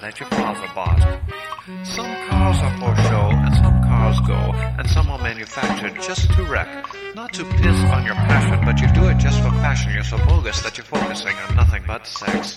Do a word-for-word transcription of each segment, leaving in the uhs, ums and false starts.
that your father bought. Some cars are for show, and some cars go, and some are manufactured just to wreck. Not to piss on your passion, but you do it just for passion. You're so bogus that you're focusing on nothing but sex.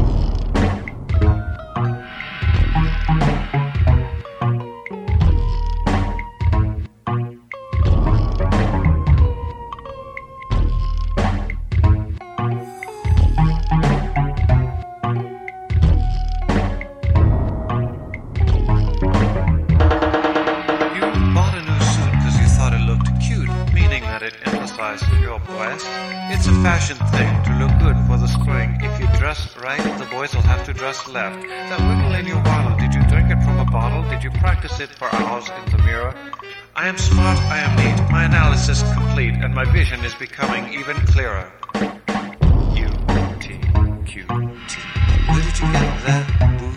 Your breast. It's a fashion thing to look good for the spring. If you dress right, the boys will have to dress left. That wiggle in your waddle, did you drink it from a bottle? Did you practice it for hours in the mirror? I am smart, I am neat, my analysis complete, and my vision is becoming even clearer. U T Q T. Where did you get that?